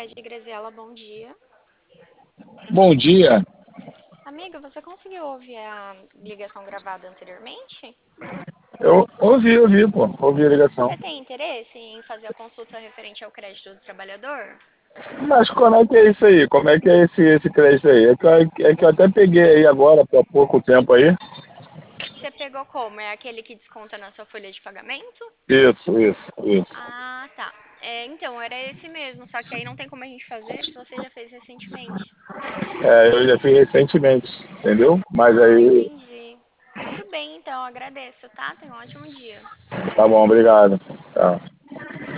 Rede Graziela, bom dia. Bom dia. Amiga, você conseguiu ouvir a ligação gravada anteriormente? Eu ouvi, pô. Ouvi a ligação. Você tem interesse em fazer a consulta referente ao crédito do trabalhador? Mas como é que é isso aí? Como é que é esse crédito aí? É que eu até peguei aí agora, há pouco tempo aí. Você pegou como? É aquele que desconta na sua folha de pagamento? Isso. Ah, tá. Então, era esse mesmo, só que aí não tem como a gente fazer se você já fez recentemente. É, eu já fiz recentemente, entendeu? Mas Ah, aí, entendi. Tudo bem, então, agradeço, tá? Tenha um ótimo dia. tá bom, obrigado. Tá.